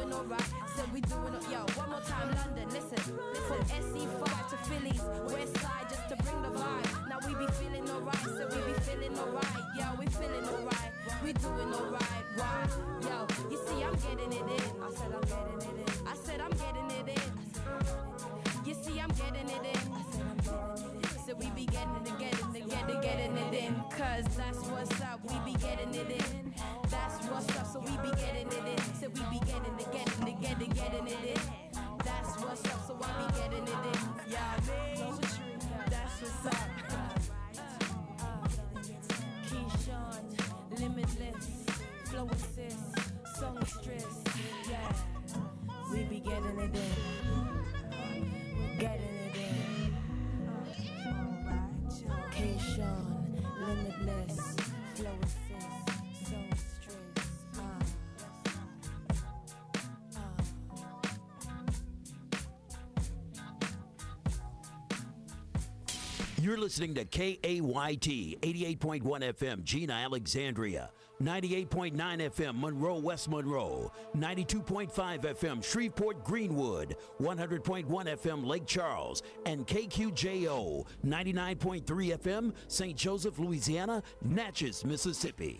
doing alright. Said we doing it, yo. One more time, London. Listen. From SC5 to Phillies, West Side, just to bring the vibe. Now we be feeling alright, so we be feeling alright. Yo, we feeling alright. We doing alright. Why? Yo, you see, I'm getting it in. I said I'm getting it in. I said I'm getting it in. You see, I'm getting it in. I said I'm getting it in. So we be getting it in. Cause that's what's up. We be getting it in. That's what's up. So we be getting it in. So we be getting it in. That's what's up. So I be getting it in. Yeah, that's what's up. Keyshawn, Limitless, Flow Assist, Songstress. Yeah, we be getting it in. Getting it in. Keyshawn, Limitless, Flow Assist, Songstress. You're listening to KAYT 88.1 FM, Gina, Alexandria, 98.9 FM, Monroe, West Monroe, 92.5 FM, Shreveport, Greenwood, 100.1 FM, Lake Charles, and KQJO, 99.3 FM, St. Joseph, Louisiana, Natchez, Mississippi.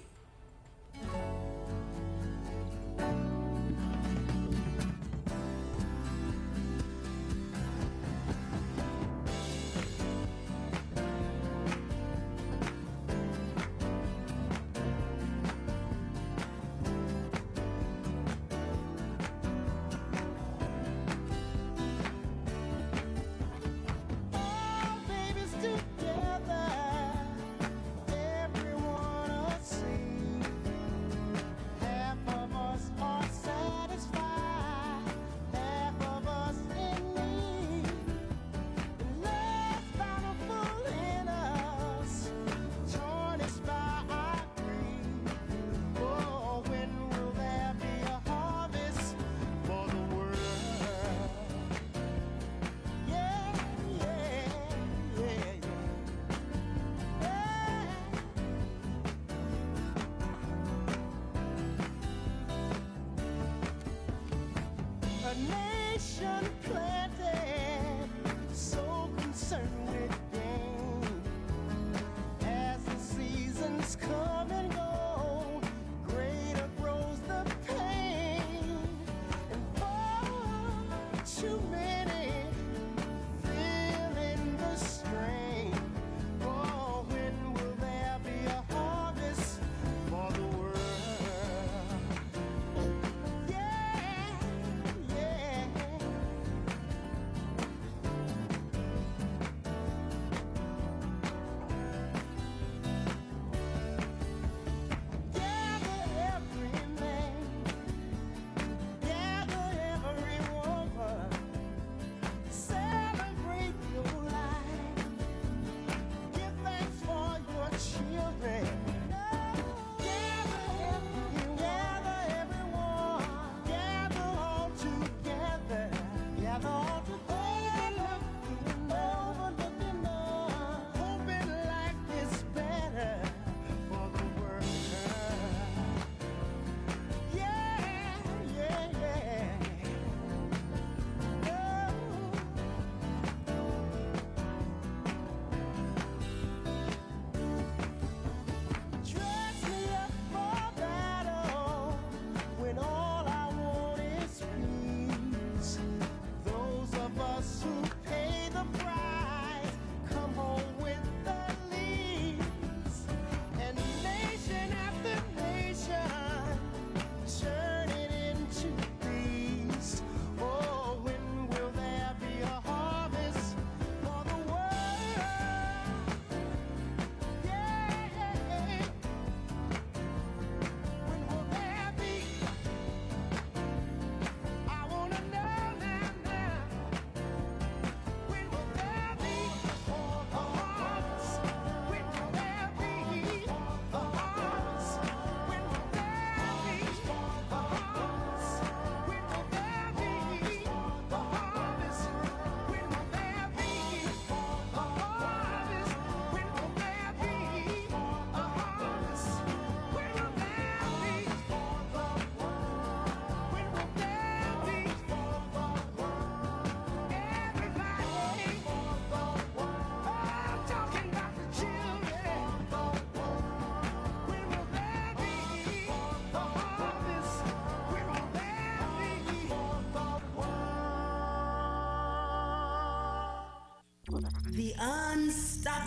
A nation planted, so concerned with gain. As the seasons come and go, greater grows the pain. And far too many feeling the strain. Oh, when will there be a harvest for the world? Yeah, yeah.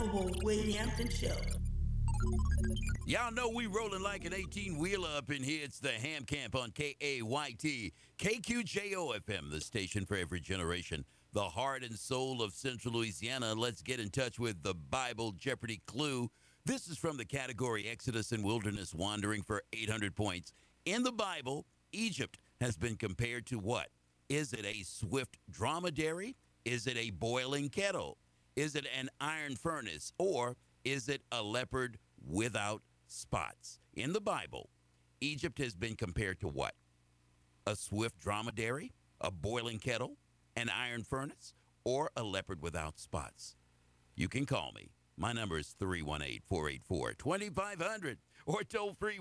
laughable Wade Hampton Show. Y'all know we rolling like an 18-wheeler up in here. It's the Ham Camp on KAYT, KQJO-FM, the station for every generation, the heart and soul of Central Louisiana. Let's get in touch with the Bible Jeopardy clue. This is from the category Exodus and Wilderness Wandering for 800 points. In the Bible, Egypt has been compared to what? Is it a swift dromedary? Is it a boiling kettle? Is it an iron furnace? Or is it a leopard without spots? In the Bible, Egypt has been compared to what? A swift dromedary, a boiling kettle, an iron furnace, or a leopard without spots? You can call me. My number is 318-484-2500 or toll free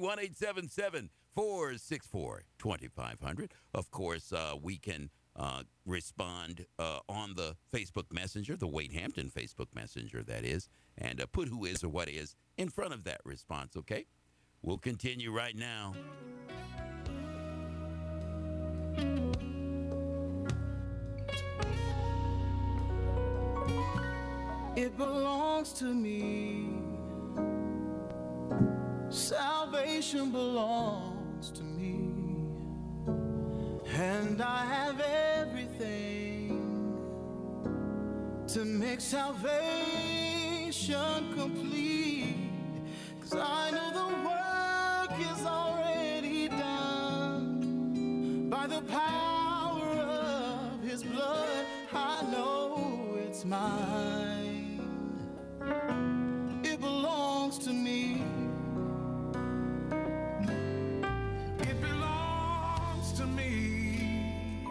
1-877-464-2500. Of course, we can respond on the Facebook Messenger, the Wade Hampton Facebook Messenger, that is, and put who is or what is in front of that response, okay? We'll continue right now. It belongs to me. Salvation belongs to me. And I have everything to make salvation complete. 'Cause I know the work is already done. By the power of his blood, I know it's mine. It belongs to me. It belongs to me.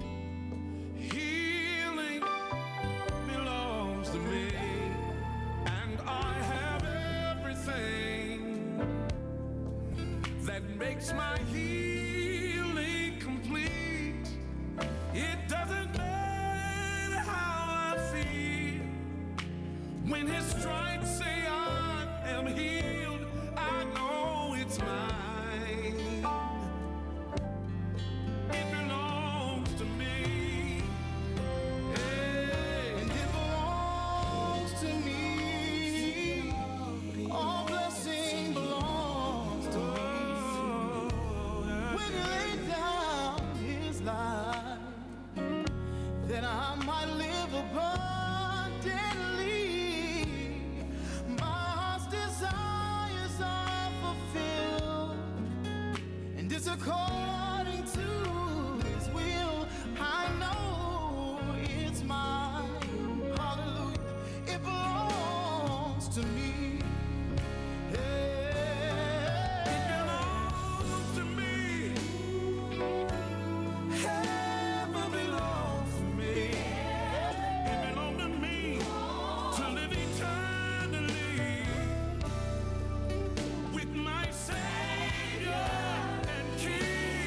Healing belongs to me. And I have everything that makes my healing complete. It doesn't matter how I feel. When his stripes say I am healed, I know it's mine. It belongs to me. Hey. And it belongs to me. All blessing belongs to me. When he laid down his life, that I might live abundantly. My heart's desires are fulfilled, and it's according to his will. I know it's mine. Hallelujah. It belongs to me. Hey. It belongs to me. Heaven belongs to me. It belongs to me to live eternally with my Savior and King.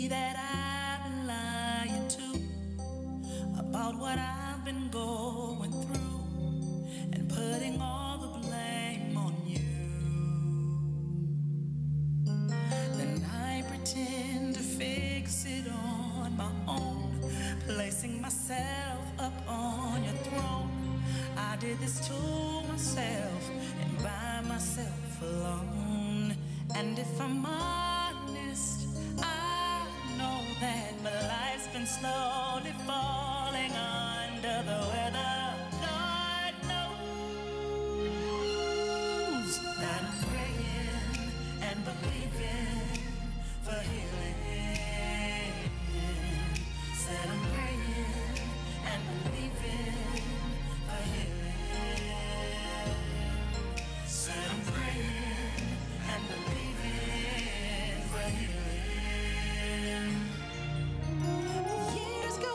that I've been lying to about what I've been going through and putting all the blame on you. Then I pretend to fix it on my own, placing myself up on your throne. I did this to myself and by myself alone. And if I'm honest, I know that my life's been slowly falling under the weather. Lord knows that I'm praying and believing for healing. Said I'm praying and believing for healing. Said I'm praying and believing for healing. Years go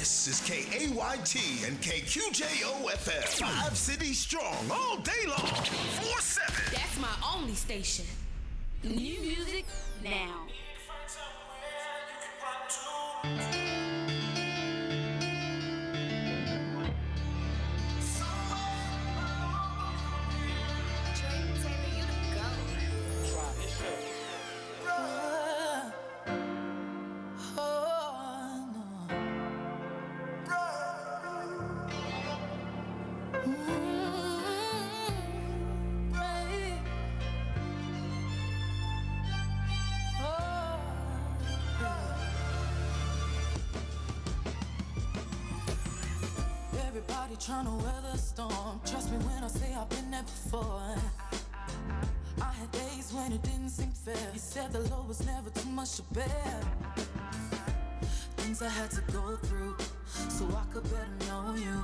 This is KAYT and KQJO FM. 5 cities strong all day long. 4-7. That's my only station. New music now. Everybody trying to weather the storm. Trust me when I say I've been there before. I had days when it didn't seem fair. You said the load was never too much to bear. Things I had to go through so I could better know you.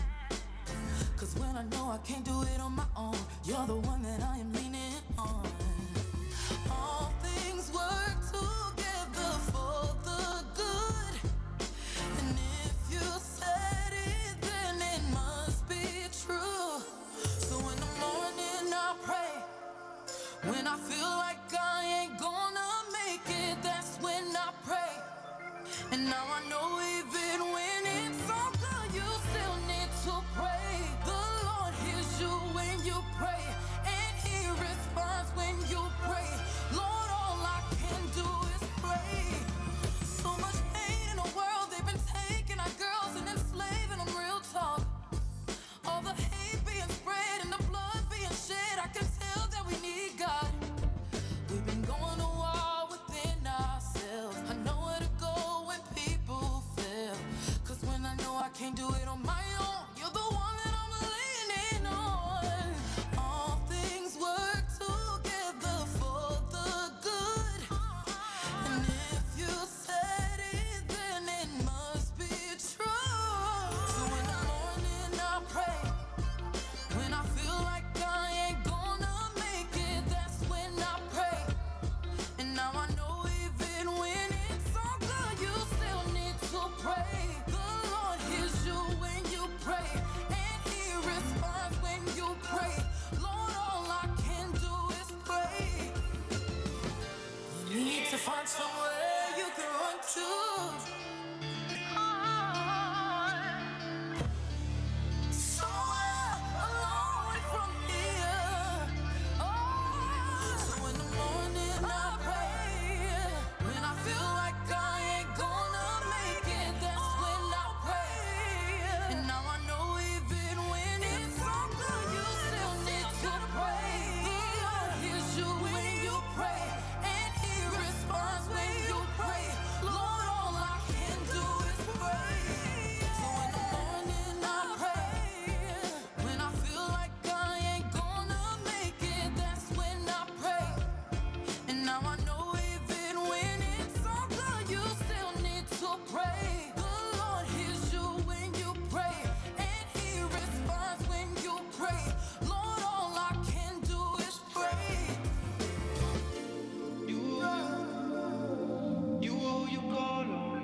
Cause when I know I can't do it on my own, you're the one that I am leaning on. All things work together for the good. And if you said it, then it must be true. So in the morning I pray. When I feel like I ain't gonna make it, that's when I pray. And now I know even when it's all good, you still need to pray. The Lord hears you when you pray, and He responds when you pray. Lord, all I can do is pray. So much pain in the world, they've been taking our girls and enslaving them, real talk. All the hate being spread and the blood being shed, I can tell that we need God. We've been going to war within ourselves. I know where to go when people fail. Cause when I know I can't do it on my own, you're the one that I'm leaning on. All things work together for the good. And if you said it, then it must be true. So in the morning I pray. When I feel like I ain't gonna make it, that's when I pray. And now I know even when it's all good, you still need to pray. The Lord hears you when you pray, and He responds when you pray. Lord, all I can do is pray. You need to find somewhere you can run to. Somewhere alone from here. So in the morning I pray. When I feel like I ain't gonna make it, that's when I pray. And now I know even when it's all good, you still need to pray. The Lord hears you when you pray, and He responds when you pray. Lord, all I can do is pray. So in the morning I pray. When I feel like I ain't gonna make it, that's when I pray. And now I know even when it's all good, you still need to pray. The Lord hears you when you pray, and He responds when you pray. Lord, all I can do is pray. You call on,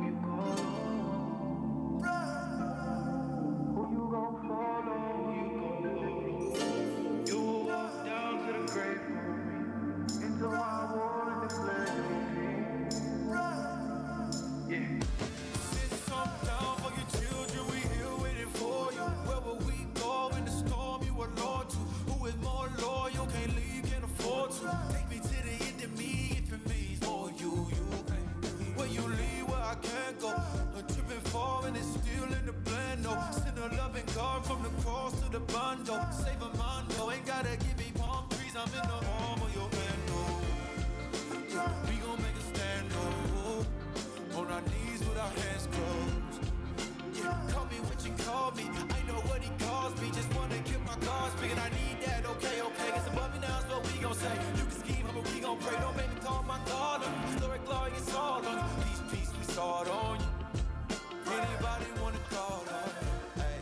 who you gon' follow, who you gon' follow. You will walk down to the grave for me, into my war and declare your defeat. Yeah. Send some down for your children, we here waiting for you. Where will we go in the storm you are Lord to? Who is more loyal, can't leave, can't afford to. Take me to the end of me if it means more you can. Where you leave, where I can't go. No tripping falling, it's still in the plan, no. Send a loving God from the cross to the bando. Save a mondo, ain't gotta give me palm trees, I'm in the arm of your hand, no. We gon' make a stand, no. On our knees with our hands closed. Yeah, call me what you call me. I know what He calls me. Just wanna keep my cards figured I need that. Okay, it's above me now, it's what we gon' say. You can scheme, but we gon' pray. Don't make me call my God on you. Glory, glory, it's all on you. Peace, peace, we saw it on you. Anybody wanna call on you? Hey.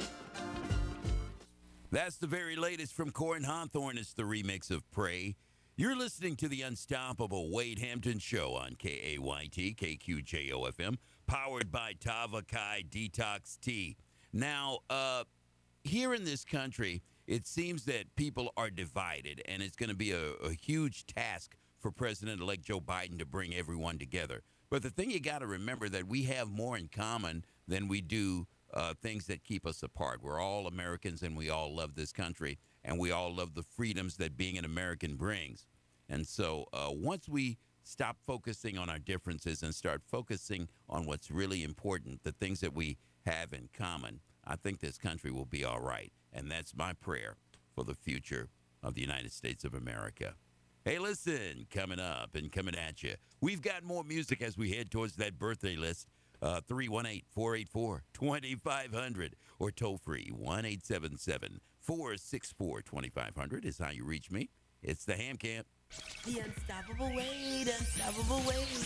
That's the very latest from Corin Hawthorne. It's the remix of Pray. You're listening to the unstoppable Wade Hampton Show on KAYT, KQJO FM, powered by Tava Kai Detox Tea. Now, here in this country, it seems that people are divided, and it's going to be a huge task for President-elect Joe Biden to bring everyone together. But the thing you got to remember that we have more in common than we do things that keep us apart. We're all Americans, and we all love this country, and we all love the freedoms that being an American brings. And so once we stop focusing on our differences and start focusing on what's really important, the things that we have in common, I think this country will be all right. And that's my prayer for the future of the United States of America. Hey, listen, coming up and coming at you, we've got more music as we head towards that birthday list. 318-484-2500 or toll free 1-877-464-2500 is how you reach me. It's the Ham Camp. The unstoppable Wade, unstoppable Wade.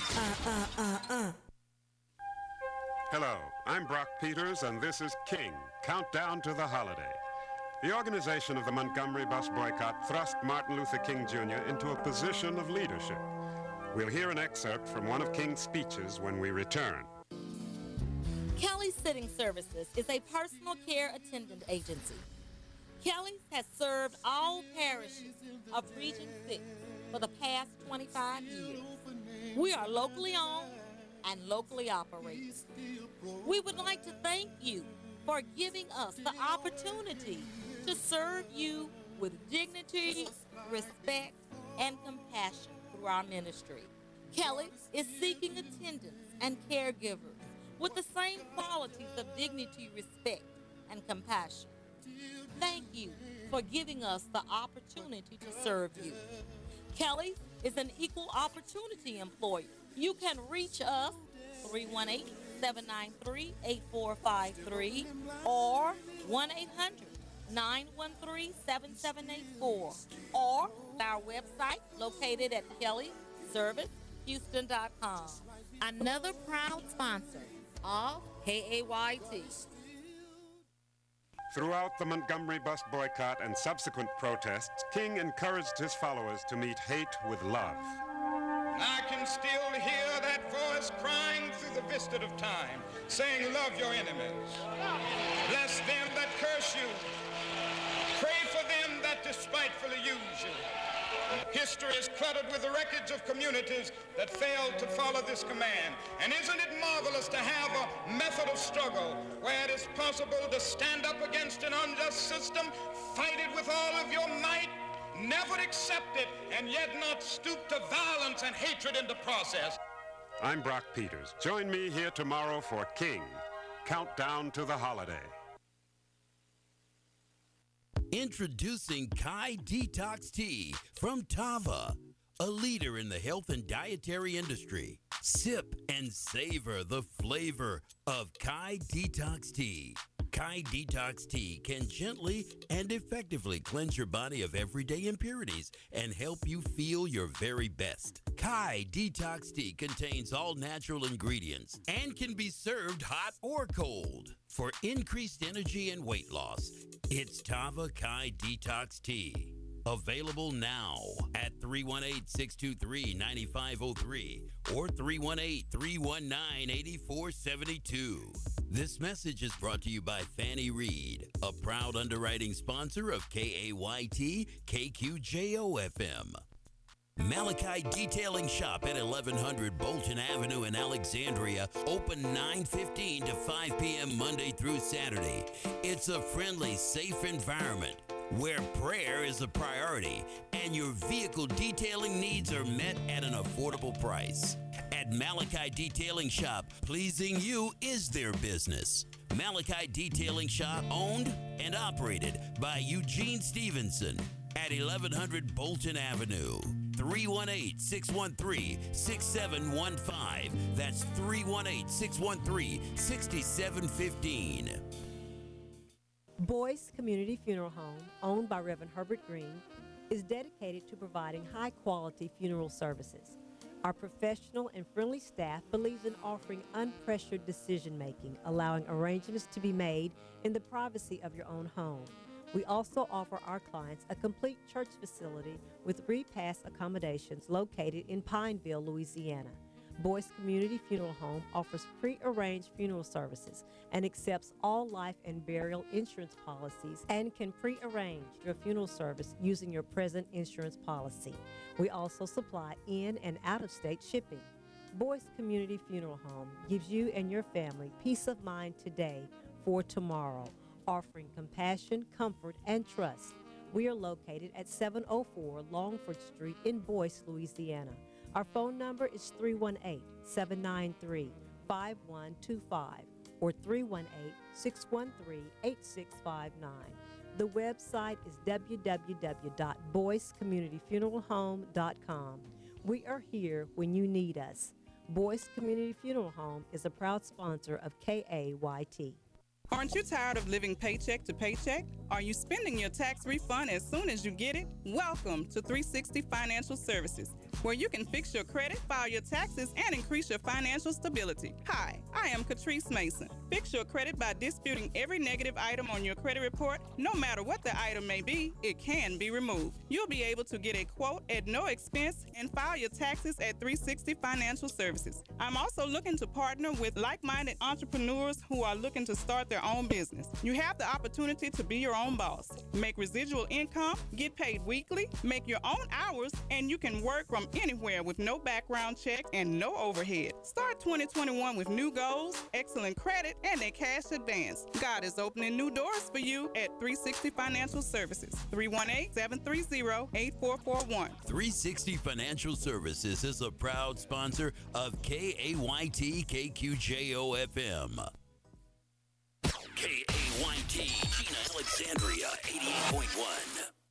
Hello, I'm Brock Peters, and this is King, Countdown to the Holiday. The organization of the Montgomery bus boycott thrust Martin Luther King Jr. into a position of leadership. We'll hear an excerpt from one of King's speeches when we return. Kelly's Sitting Services is a personal care attendant agency. Kelly's has served all parishes of Region 6 for the past 25 years. We are locally owned and locally operated. We would like to thank you for giving us the opportunity to serve you with dignity, respect, and compassion through our ministry. Kelly's is seeking attendants and caregivers with the same qualities of dignity, respect, and compassion. Thank you for giving us the opportunity to serve you. Kelly's is an equal opportunity employer. You can reach us 318-793-8453 or 1-800-913-7784 or our website located at kellyservicehouston.com. Another proud sponsor of KAYT. Throughout the Montgomery bus boycott and subsequent protests, King encouraged his followers to meet hate with love. I can still hear that voice crying through the vista of time, saying, love your enemies. Bless them that curse you. Pray for them that despitefully use you. History is cluttered with the records of communities that failed to follow this command. And isn't it marvelous to have a method of struggle where it is possible to stand up against an unjust system, fight it with all of your might, never accept it, and yet not stoop to violence and hatred in the process? I'm Brock Peters. Join me here tomorrow for King, Countdown to the Holiday. Introducing Kai Detox Tea from Tava, a leader in the health and dietary industry. Sip and savor the flavor of Kai Detox Tea. Kai Detox Tea can gently and effectively cleanse your body of everyday impurities and help you feel your very best. Kai Detox Tea contains all natural ingredients and can be served hot or cold. For increased energy and weight loss, it's Tava Kai Detox Tea. Available now at 318-623-9503 or 318-319-8472. This message is brought to you by Fannie Reed, a proud underwriting sponsor of KAYT KQJO-FM. Malachi Detailing Shop at 1100 Bolton Avenue in Alexandria, open 9:15 to 5 p.m. Monday through Saturday. It's a friendly, safe environment where prayer is a priority and your vehicle detailing needs are met at an affordable price. At Malachi Detailing Shop, pleasing you is their business. Malachi Detailing Shop, owned and operated by Eugene Stevenson at 1100 Bolton Avenue. 318-613-6715. That's 318-613-6715. Boyce Community Funeral Home, owned by Reverend Herbert Green, is dedicated to providing high-quality funeral services. Our professional and friendly staff believes in offering unpressured decision-making, allowing arrangements to be made in the privacy of your own home. We also offer our clients a complete church facility with repast accommodations located in Pineville, Louisiana. Boyce Community Funeral Home offers pre-arranged funeral services and accepts all life and burial insurance policies and can pre-arrange your funeral service using your present insurance policy. We also supply in and out-of-state shipping. Boyce Community Funeral Home gives you and your family peace of mind today for tomorrow, offering compassion, comfort, and trust. We are located at 704 Longford Street in Boyce, Louisiana. Our phone number is 318-793-5125 or 318-613-8659. The website is www.boycecommunityfuneralhome.com. We are here when you need us. Boyce Community Funeral Home is a proud sponsor of KAYT. Aren't you tired of living paycheck to paycheck? Are you spending your tax refund as soon as you get it? Welcome to 360 Financial Services, where you can fix your credit, file your taxes, and increase your financial stability. Hi, I am Catrice Mason. Fix your credit by disputing every negative item on your credit report. No matter what the item may be, it can be removed. You'll be able to get a quote at no expense and file your taxes at 360 Financial Services. I'm also looking to partner with like-minded entrepreneurs who are looking to start their own business. You have the opportunity to be your own boss, make residual income, get paid weekly, make your own hours, and you can work from anywhere with no background check and no overhead. Start 2021 with new goals, excellent credit, and a cash advance. God is opening new doors for you at 360 Financial Services. 318-730-8441. 360 Financial Services is a proud sponsor of KAYT KQJO FM. KAYT, Gina Alexandria, 88.1.